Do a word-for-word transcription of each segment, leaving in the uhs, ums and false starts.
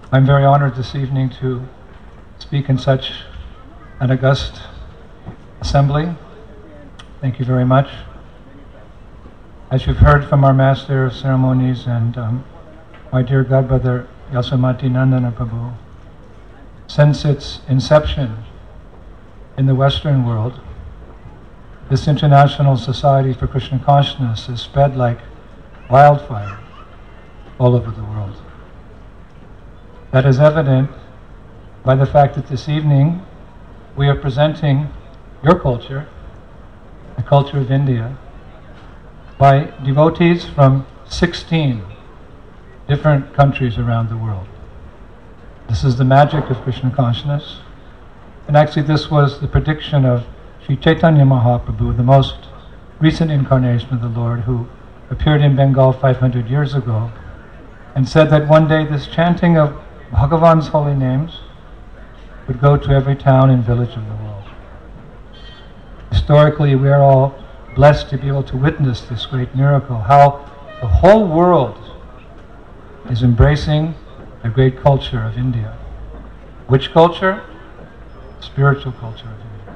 I'm very honored this evening to speak in such an august assembly. Thank you very much. As you've heard from our Master of Ceremonies and um, my dear godbrother Yasomati Nandana Prabhu, since its inception in the Western world, this International Society for Krishna Consciousness has spread like wildfire all over the world. That is evident by the fact that this evening we are presenting your culture, the culture of India, by devotees from sixteen different countries around the world. This is the magic of Krishna consciousness. And actually this was the prediction of Sri Chaitanya Mahaprabhu, the most recent incarnation of the Lord, who appeared in Bengal five hundred years ago, and said that one day this chanting of Bhagavan's holy names would go to every town and village of the world. Historically, we are all blessed to be able to witness this great miracle, how the whole world is embracing the great culture of India. Which culture? Spiritual culture of India.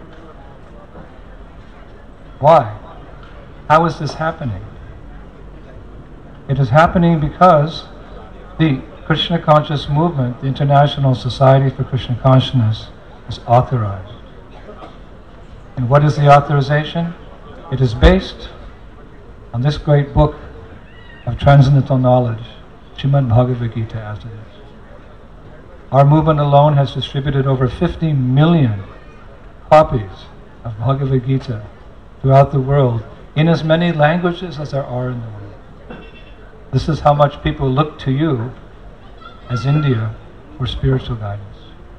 Why? How is this happening? It is happening because the Krishna Conscious Movement, the International Society for Krishna Consciousness, is authorized. And what is the authorization? It is based on this great book of transcendental knowledge, Srimad Bhagavad Gita, as it is. Our movement alone has distributed over fifty million copies of Bhagavad Gita throughout the world, in as many languages as there are in the world. This is how much people look to you as India for spiritual guidance.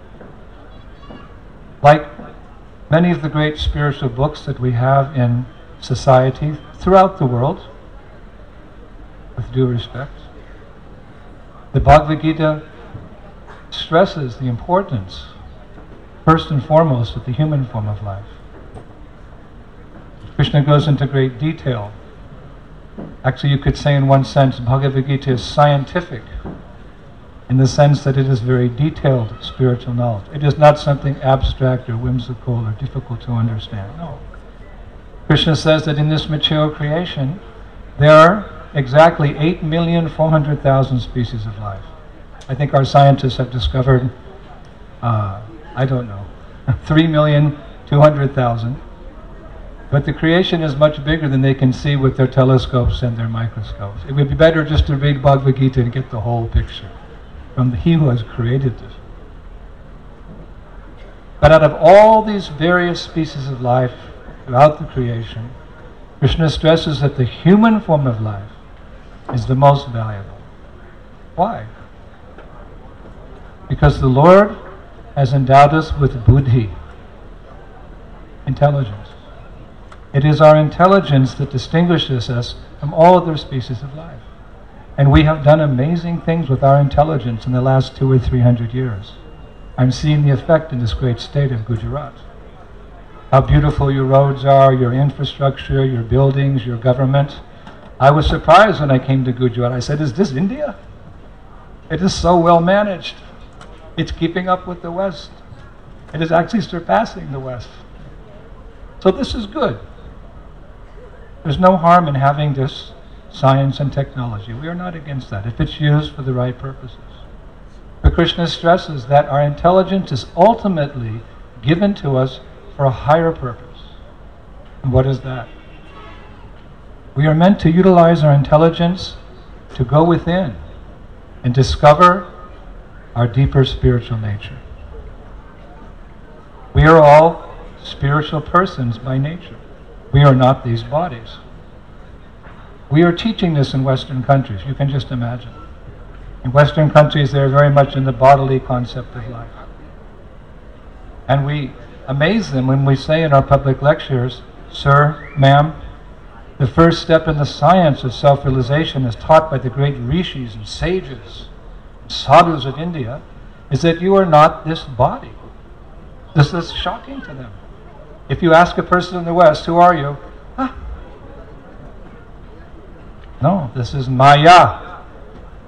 Like many of the great spiritual books that we have in society throughout the world, with due respect, the Bhagavad Gita stresses the importance, first and foremost, of the human form of life. Krishna goes into great detail. Actually, you could say in one sense, Bhagavad Gita is scientific, in the sense that it is very detailed spiritual knowledge. It is not something abstract or whimsical or difficult to understand. No. Krishna says that in this material creation, there are exactly eight million four hundred thousand species of life. I think our scientists have discovered, uh, I don't know, three million two hundred thousand. But the creation is much bigger than they can see with their telescopes and their microscopes. It would be better just to read Bhagavad Gita and get the whole picture from He who has created this. But out of all these various species of life throughout the creation, Krishna stresses that the human form of life is the most valuable. Why? Because the Lord has endowed us with buddhi, intelligence. It is our intelligence that distinguishes us from all other species of life. And we have done amazing things with our intelligence in the last two or three hundred years. I'm seeing the effect in this great state of Gujarat. How beautiful your roads are, your infrastructure, your buildings, your government. I was surprised when I came to Gujarat. I said, is this India? It is so well managed. It's keeping up with the West. It is actually surpassing the West. So this is good. There's no harm in having this science and technology. We are not against that, if it's used for the right purposes. But Krishna stresses that our intelligence is ultimately given to us for a higher purpose. And what is that? We are meant to utilize our intelligence to go within and discover our deeper spiritual nature. We are all spiritual persons by nature. We are not these bodies. We are teaching this in Western countries, you can just imagine. In Western countries, they're very much in the bodily concept of life. And we amaze them when we say in our public lectures, sir, ma'am, the first step in the science of self-realization as taught by the great rishis and sages, and sadhus of India, is that you are not this body. This is shocking to them. If you ask a person in the West, who are you? Huh? No, this is Maya.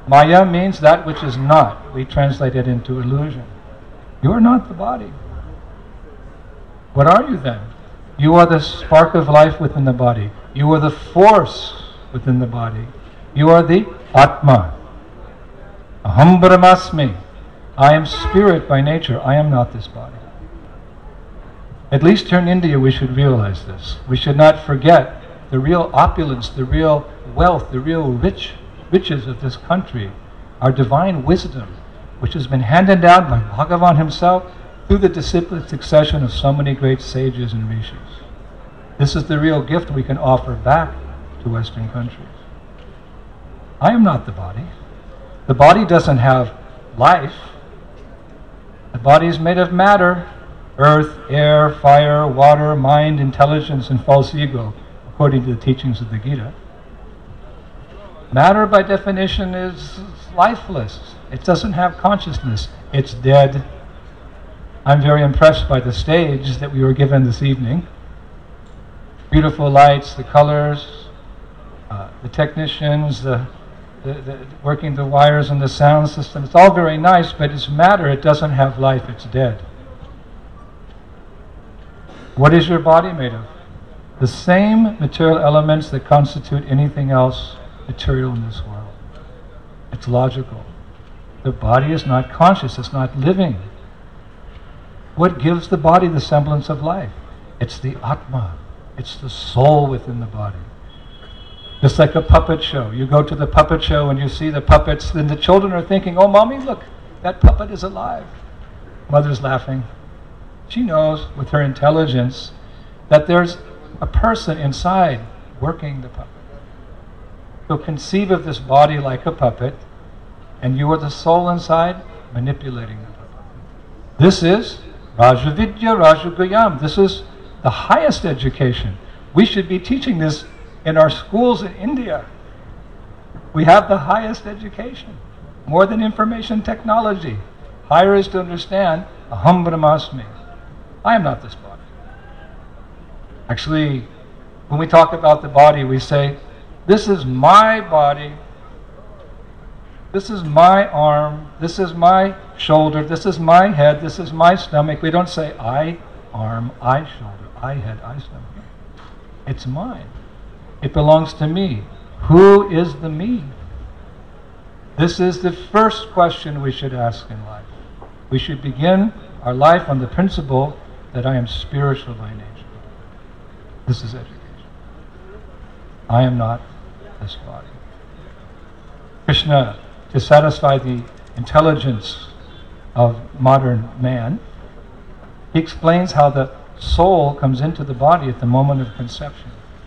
Maya means that which is not. We translate it into illusion. You are not the body. What are you then? You are the spark of life within the body. You are the force within the body. You are the Atma. Aham Brahmasmi. I am spirit by nature. I am not this body. At least here in India we should realize this. We should not forget the real opulence, the real wealth, the real rich riches of this country, our divine wisdom, which has been handed down by Bhagavan himself through the disciplic succession of so many great sages and rishis. This is the real gift we can offer back to Western countries. I am not the body. The body doesn't have life. The body is made of matter, earth, air, fire, water, mind, intelligence, and false ego, according to the teachings of the Gita. Matter, by definition, is lifeless. It doesn't have consciousness. It's dead. I'm very impressed by the stage that we were given this evening. Beautiful lights, the colors, uh, the technicians, the, the, the working the wires and the sound system. It's all very nice, but it's matter. It doesn't have life. It's dead. What is your body made of? The same material elements that constitute anything else material in this world. It's logical. The body is not conscious. It's not living. What gives the body the semblance of life? It's the Atma. It's the soul within the body. Just like a puppet show. You go to the puppet show and you see the puppets, then the children are thinking, oh, mommy, look, that puppet is alive. Mother's laughing. She knows with her intelligence that there's a person inside working the puppet. So conceive of this body like a puppet, and you are the soul inside manipulating the puppet. This is Rajavidya Rajaguyam. This is the highest education. We should be teaching this in our schools in India. We have the highest education, more than information technology. Higher is to understand Aham Brahmasmi. I am not this body. Actually, when we talk about the body, we say, this is my body, this is my arm, this is my shoulder, this is my head, this is my stomach. We don't say I arm, I shoulder, I head, I stomach. It's mine. It belongs to me. Who is the me? This is the first question we should ask in life. We should begin our life on the principle that I am spiritual by nature. This is education. I am not this body. Krishna, to satisfy the intelligence of modern man, he explains how the soul comes into the body at the moment of conception.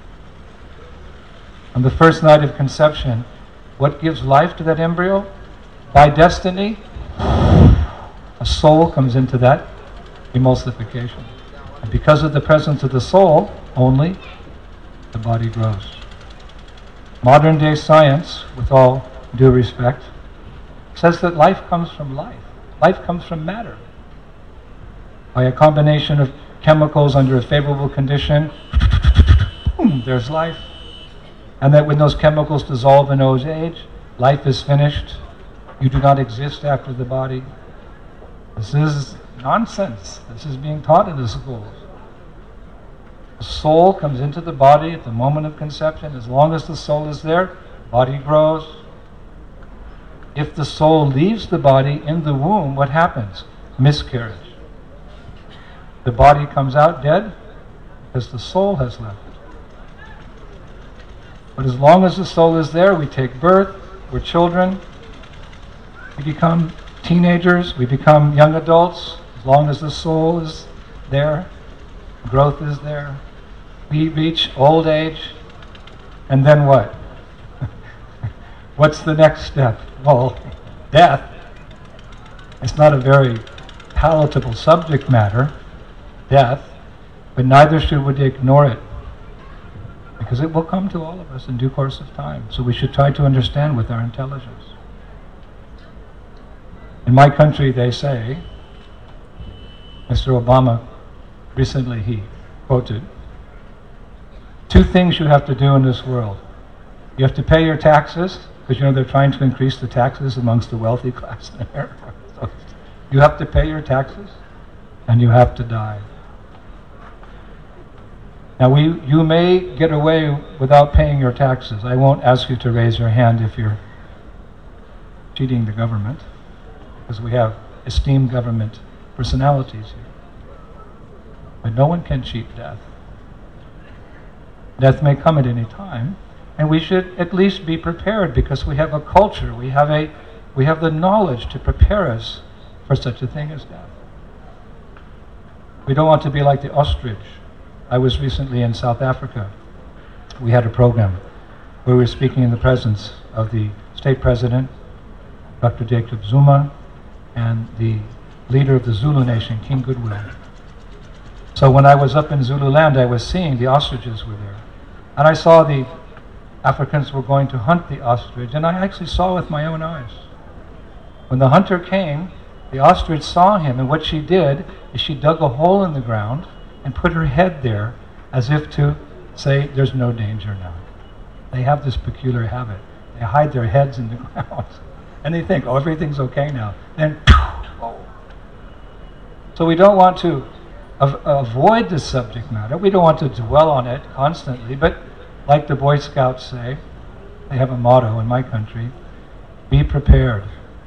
On the first night of conception, what gives life to that embryo? By destiny, a soul comes into that emulsification. And because of the presence of the soul, only the body grows. Modern day science, with all due respect, says that life comes from life. Life comes from matter. By a combination of chemicals under a favorable condition, boom, there's life. And that when those chemicals dissolve in old age, life is finished. You do not exist after the body. This is nonsense. This is being taught in the schools. The soul comes into the body at the moment of conception. As long as the soul is there, body grows. If the soul leaves the body in the womb, what happens? Miscarriage. The body comes out dead because the soul has left. But as long as the soul is there, we take birth, we're children, we become teenagers, we become young adults. As long as the soul is there, growth is there. We reach old age, and then what? What's the next step? Well, death. It's not a very palatable subject matter, death, but neither should we ignore it, because it will come to all of us in due course of time. So we should try to understand with our intelligence. In my country, they say, Mister Obama, recently he quoted, two things you have to do in this world. You have to pay your taxes Because, you know, they're trying to increase the taxes amongst the wealthy class in America. So you have to pay your taxes, and you have to die. Now, we, you may get away without paying your taxes. I won't ask you to raise your hand if you're cheating the government, because we have esteemed government personalities here. But no one can cheat death. Death may come at any time, and we should at least be prepared, because we have a culture, we have a, we have the knowledge to prepare us for such a thing as death. We don't want to be like the ostrich. I was recently in South Africa. We had a program where we were speaking in the presence of the state president, Doctor Jacob Zuma, and the leader of the Zulu nation, King Goodwill. So when I was up in Zululand, I was seeing the ostriches were there. And I saw the Africans were going to hunt the ostrich, and I actually saw with my own eyes. When the hunter came, the ostrich saw him, and what she did is she dug a hole in the ground and put her head there as if to say, there's no danger now. They have this peculiar habit. They hide their heads in the ground. And they think, oh, everything's okay now. Then, oh. So we don't want to av- avoid this subject matter. We don't want to dwell on it constantly. But like the Boy Scouts say, they have a motto in my country, be prepared.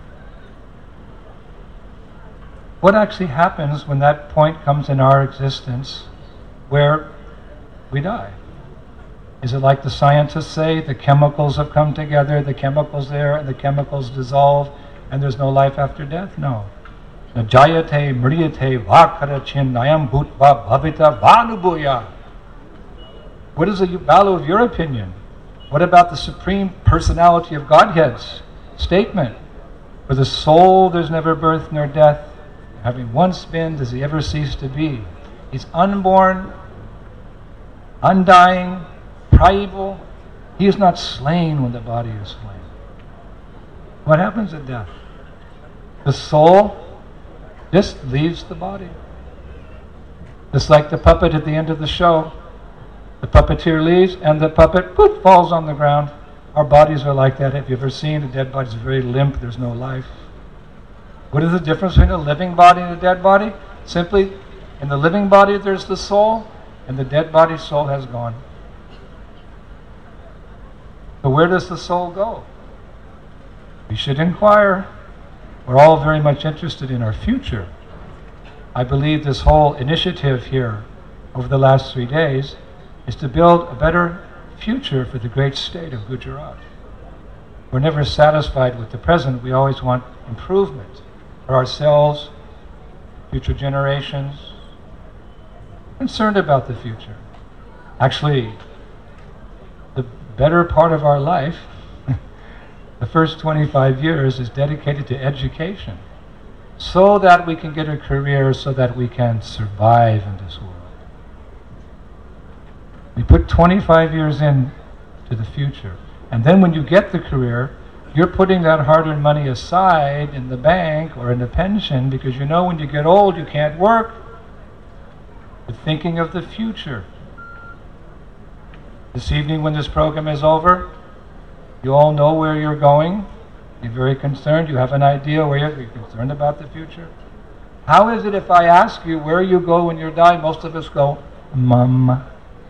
What actually happens when that point comes in our existence where we die? Is it like the scientists say, the chemicals have come together, the chemicals there, and the chemicals dissolve, and there's no life after death? No. Najayate mriyate vakarachin nayam bhutva bhavita vanubuya. What is the value of your opinion? What about the Supreme Personality of Godhead's statement? For the soul there's never birth nor death. Having once been, does he ever cease to be? He's unborn, undying, primeval. He is not slain when the body is slain. What happens at death? The soul just leaves the body. Just like the puppet at the end of the show. The puppeteer leaves and the puppet, poof, falls on the ground. Our bodies are like that. Have you ever seen a dead body? It's very limp, there's no life. What is the difference between a living body and a dead body? Simply, in the living body there's the soul, and the dead body's soul has gone. So where does the soul go? We should inquire. We're all very much interested in our future. I believe this whole initiative here over the last three days is to build a better future for the great state of Gujarat. We're never satisfied with the present. We always want improvement for ourselves, future generations, concerned about the future. Actually, the better part of our life, the first twenty-five years, is dedicated to education, so that we can get a career, so that we can survive in this world. We put twenty-five years in to the future, and then when you get the career, you're putting that hard-earned money aside in the bank or in a pension, because you know when you get old you can't work. You're thinking of the future. This evening when this program is over, you all know where you're going. You're very concerned. You have an idea where you're, you're concerned about the future. How is it if I ask you where you go when you die, most of us go, Mum.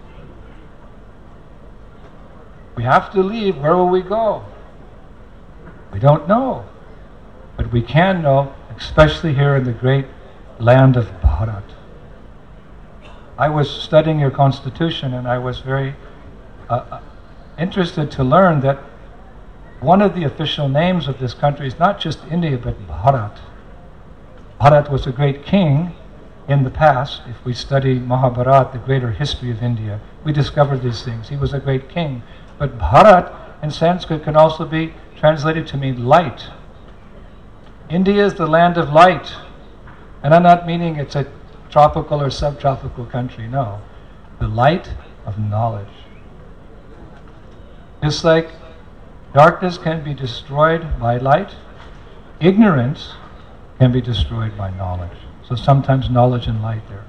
We have to leave. Where will we go? We don't know. But we can know, especially here in the great land of Bharat. I was studying your constitution, and I was very uh, interested to learn that one of the official names of this country is not just India, but Bharat. Bharat was a great king in the past. If we study Mahabharata, the greater history of India, we discover these things. He was a great king. But Bharat in Sanskrit can also be translated to mean light. India is the land of light. And I'm not meaning it's a tropical or subtropical country, no. The light of knowledge. Just like darkness can be destroyed by light, ignorance can be destroyed by knowledge. So sometimes knowledge and light are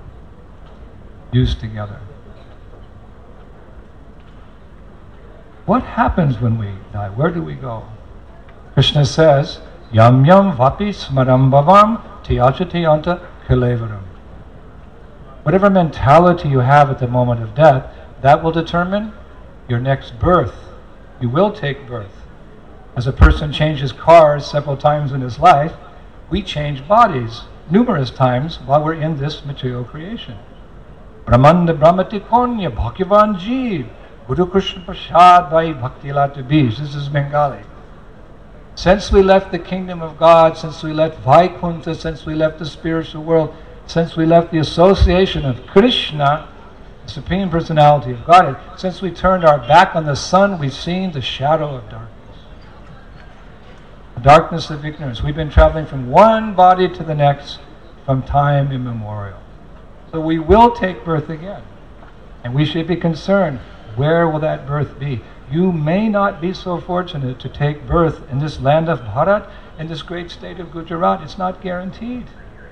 used together. What happens when we die? Where do we go? Krishna says, Yam yam vapi smaram bhavam tiyachati anta kalevaram. Whatever mentality you have at the moment of death, that will determine your next birth. You will take birth. As a person changes cars several times in his life, we change bodies numerous times while we're in this material creation. Brahmanda Brahmati Konya Bhaktivan Jeev Guru Krishna Prasad Bhai Bhakti Lata Bij. This is Bengali. Since we left the kingdom of God, since we left Vaikuntha, since we left the spiritual world, since we left the association of Krishna, the Supreme Personality of Godhead, since we turned our back on the sun, we've seen the shadow of darkness. The darkness of ignorance. We've been traveling from one body to the next from time immemorial. So we will take birth again. And we should be concerned, where will that birth be? You may not be so fortunate to take birth in this land of Bharat, in this great state of Gujarat. It's not guaranteed.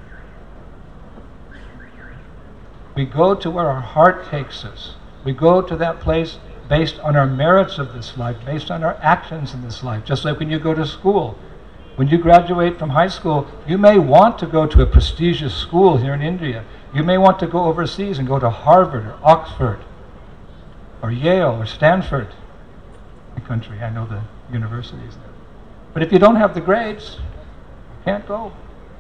We go to where our heart takes us. We go to that place based on our merits of this life, based on our actions in this life. Just like when you go to school. When you graduate from high school, you may want to go to a prestigious school here in India. You may want to go overseas and go to Harvard or Oxford or Yale or Stanford. The country, I know the universities there. But if you don't have the grades, you can't go.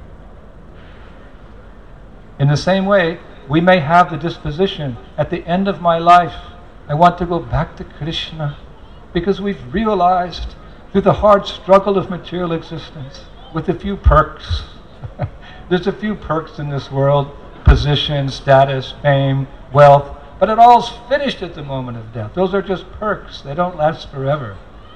In the same way, we may have the disposition, at the end of my life, I want to go back to Krishna, because we've realized through the hard struggle of material existence, with a few perks, there's a few perks in this world, position, status, fame, wealth, but it all's finished at the moment of death. Those are just perks. They don't last forever.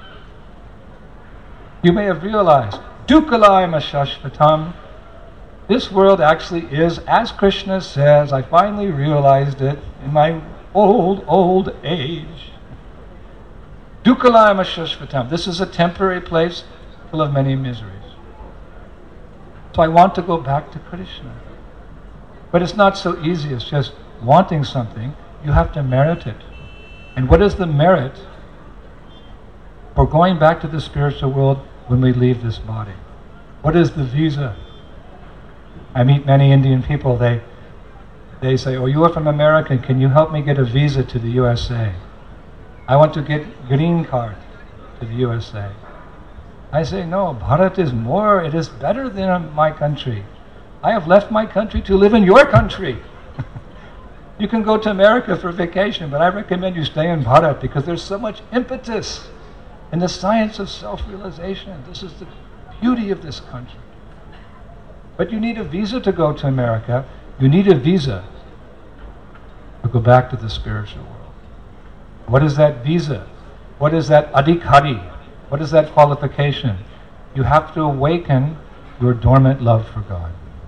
You may have realized, Dukalayama Shashvatam, this world actually is, as Krishna says, I finally realized it in my old, old age. Dukalayama Shashvatam. This is a temporary place full of many miseries. So I want to go back to Krishna. But it's not so easy as just wanting something. You have to merit it. And what is the merit for going back to the spiritual world when we leave this body? What is the visa? I meet many Indian people, they they say, oh, you are from America, can you help me get a visa to the U S A? I want to get green card to the U S A. I say, no, Bharat is more, it is better than my country. I have left my country to live in your country. You can go to America for vacation, but I recommend you stay in Bharat because there's so much impetus in the science of self-realization. This is the beauty of this country. But you need a visa to go to America. You need a visa to go back to the spiritual world. What is that visa? What is that adhikari? What is that qualification? You have to awaken your dormant love for God.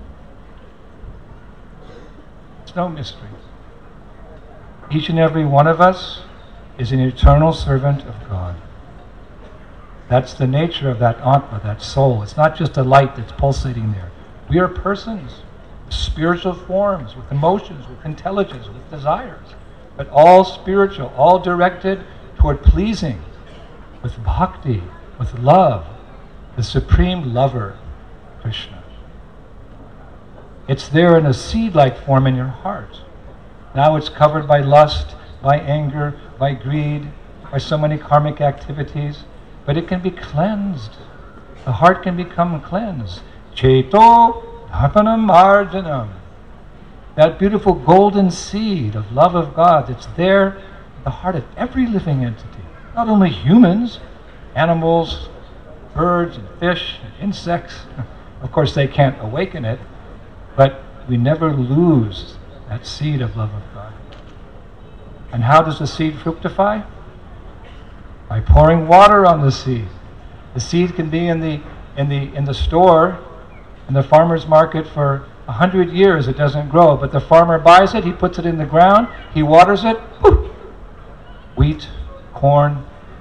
It's no mystery. Each and every one of us is an eternal servant of God. That's the nature of that Atma, that soul. It's not just a light that's pulsating there. We are persons, with spiritual forms, with emotions, with intelligence, with desires, but all spiritual, all directed toward pleasing, with bhakti, with love, the supreme lover, Krishna. It's there in a seed-like form in your heart. Now it's covered by lust, by anger, by greed, by so many karmic activities, but it can be cleansed. The heart can become cleansed. Cheto dhapanam arjanam. That beautiful golden seed of love of God that's there in the heart of every living entity. Not only humans, animals, birds and fish and insects. Of course they can't awaken it, but we never lose that seed of love of God. And how does the seed fructify? By pouring water on the seed. The seed can be in the in the in the store, in the farmer's market for a hundred years. It doesn't grow, but the farmer buys it. He puts it in the ground. He waters it. Whoo! Wheat, corn,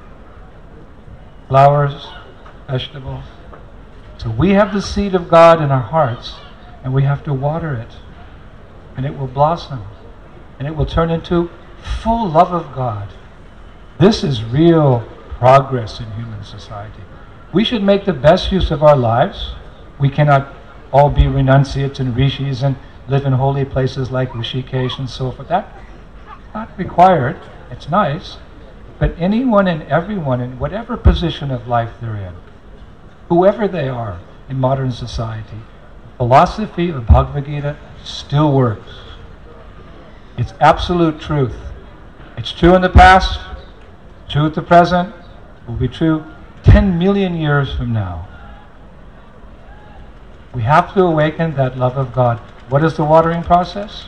flowers, vegetables. So we have the seed of God in our hearts, and we have to water it, and it will blossom, and it will turn into full love of God. This is real progress in human society. We should make the best use of our lives. We cannot all be renunciates and rishis and live in holy places like Rishikesh and so forth. That's not required. It's nice. But anyone and everyone in whatever position of life they're in, whoever they are in modern society, the philosophy of Bhagavad Gita still works. It's absolute truth. It's true in the past, true at the present, will be true ten million years from now. We have to awaken that love of God. What is the watering process?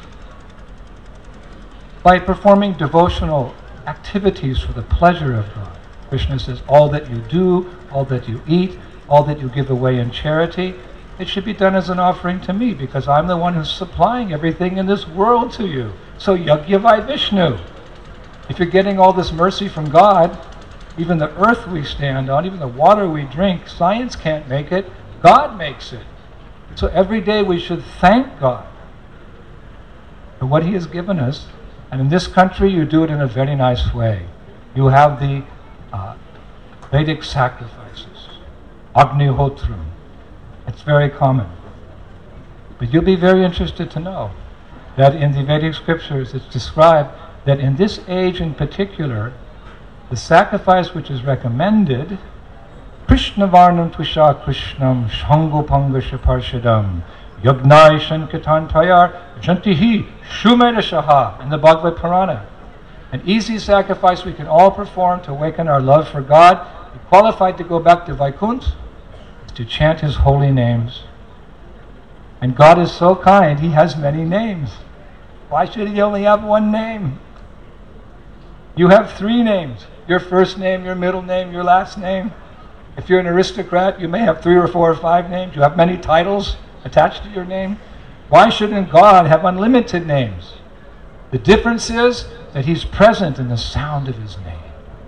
By performing devotional activities for the pleasure of God. Krishna says, all that you do, all that you eat, all that you give away in charity, it should be done as an offering to me, because I'm the one who's supplying everything in this world to you. So Yagyavai Vishnu. If you're getting all this mercy from God, even the earth we stand on, even the water we drink, science can't make it, God makes it. So every day we should thank God for what He has given us. And in this country you do it in a very nice way. You have the uh, Vedic sacrifices, Agnihotram. It's very common. But you'll be very interested to know that in the Vedic scriptures it's described that in this age in particular, the sacrifice which is recommended, Krishna Varnam Tvisha Krishnam Shangopanga Shaparshadam Yagnai Shankatan Tayar Jantihi Shumedashaha in the Bhagavad Purana. An easy sacrifice we can all perform to awaken our love for God, be qualified to go back to Vaikuntha, is to chant His holy names. And God is so kind, He has many names. Why should He only have one name? You have three names. Your first name, your middle name, your last name. If you're an aristocrat, you may have three or four or five names. You have many titles attached to your name. Why shouldn't God have unlimited names? The difference is that He's present in the sound of His name.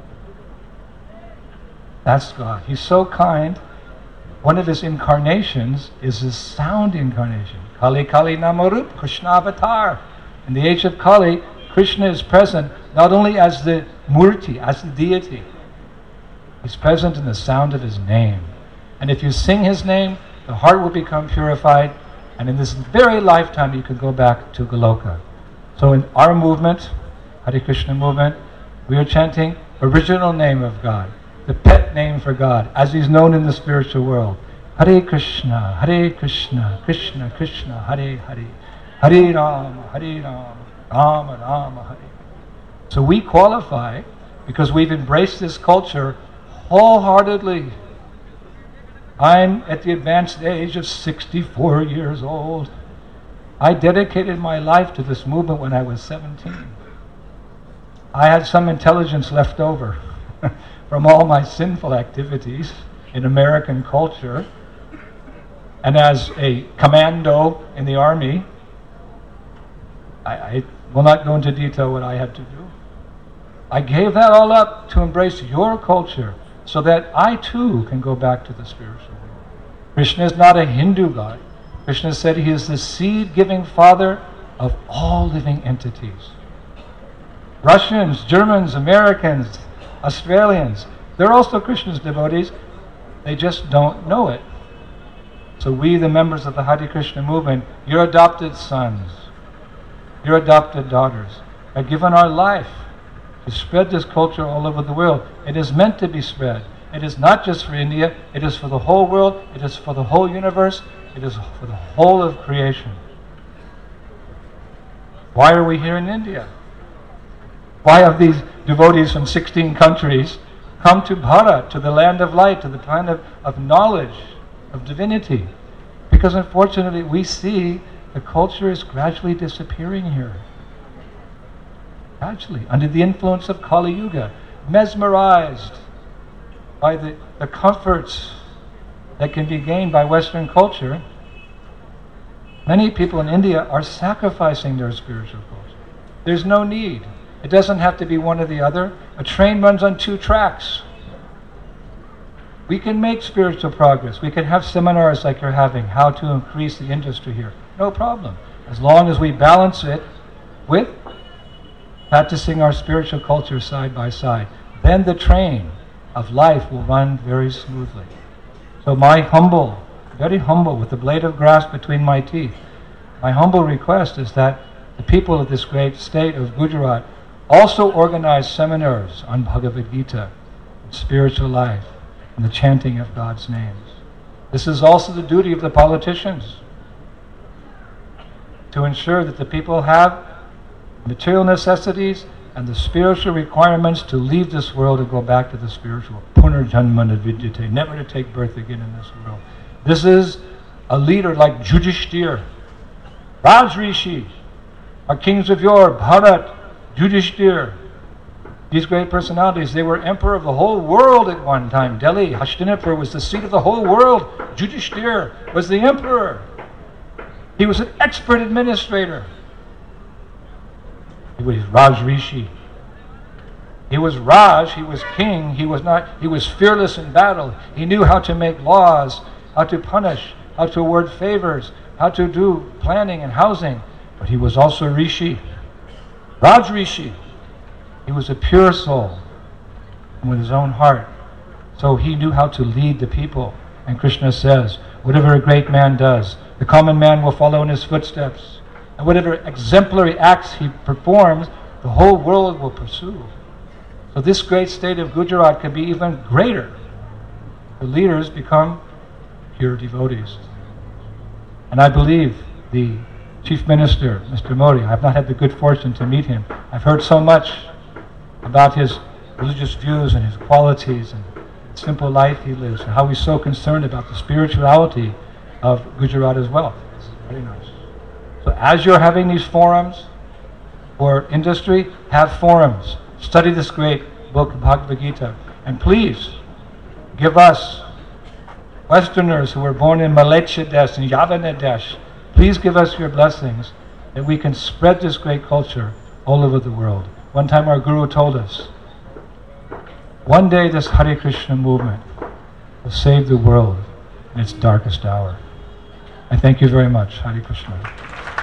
That's God. He's so kind. One of His incarnations is His sound incarnation. Kali Kali Namarup, Krishna Avatar. In the age of Kali, Krishna is present not only as the Murti, as the deity. He's present in the sound of His name. And if you sing His name, the heart will become purified, and in this very lifetime you can go back to Goloka. So in our movement, Hare Krishna movement, we are chanting original name of God, the pet name for God, as He's known in the spiritual world. Hare Krishna, Hare Krishna, Krishna Krishna, Hare Hare, Hare Rama, Hare Rama, Rama Rama, Hare. So we qualify because we've embraced this culture wholeheartedly. I'm at the advanced age of sixty-four years old. I dedicated my life to this movement when I was seventeen. I had some intelligence left over from all my sinful activities in American culture. And as a commando in the army, I, I will not go into detail what I had to do. I gave that all up to embrace your culture so that I too can go back to the spiritual world. Krishna is not a Hindu God. Krishna said He is the seed-giving Father of all living entities. Russians, Germans, Americans, Australians, they're also Krishna's devotees. They just don't know it. So we, the members of the Hare Krishna movement, your adopted sons, your adopted daughters, are given our life to spread this culture all over the world. It is meant to be spread. It is not just for India, it is for the whole world, it is for the whole universe, it is for the whole of creation. Why are we here in India? Why have these devotees from sixteen countries come to Bharat, to the land of light, to the land of, of knowledge, of divinity? Because unfortunately we see the culture is gradually disappearing here. Gradually, under the influence of Kali Yuga, mesmerized by the, the comforts that can be gained by Western culture, many people in India are sacrificing their spiritual culture. There's no need. It doesn't have to be one or the other. A train runs on two tracks. We can make spiritual progress. We can have seminars like you're having, how to increase the industry here. No problem. As long as we balance it with practicing our spiritual culture side by side. Then the train of life will run very smoothly. So my humble, very humble, with the blade of grass between my teeth, my humble request is that the people of this great state of Gujarat also organize seminars on Bhagavad Gita, spiritual life, and the chanting of God's names. This is also the duty of the politicians, to ensure that the people have material necessities and the spiritual requirements to leave this world and go back to the spiritual. Punarjanmana vidyate, never to take birth again in this world. This is a leader like Yudhishthira, Raj Rishi, our kings of yore, Bharat, Yudhishthira. These great personalities, they were emperor of the whole world at one time. Delhi, Hastinapur was the seat of the whole world. Yudhishthira was the emperor. He was an expert administrator. He was Raj Rishi. He was Raj, he was king, he was not, he was fearless in battle. He knew how to make laws, how to punish, how to award favors, how to do planning and housing. But he was also Rishi. Raj Rishi. He was a pure soul, and with his own heart. So he knew how to lead the people. And Krishna says, whatever a great man does, the common man will follow in his footsteps. And whatever exemplary acts he performs, the whole world will pursue. So this great state of Gujarat can be even greater. The leaders become pure devotees. And I believe the Chief Minister, Mister Modi, I have not had the good fortune to meet him. I've heard so much about his religious views and his qualities and the simple life he lives, and how he's so concerned about the spirituality of Gujarat as well. It's very nice. So as you're having these forums for industry, have forums. Study this great book, Bhagavad Gita. And please, give us, Westerners who were born in Malaysia Desh and Yavana Desh, please give us your blessings that we can spread this great culture all over the world. One time our Guru told us, one day this Hare Krishna movement will save the world in its darkest hour. I thank you very much. Hare Krishna.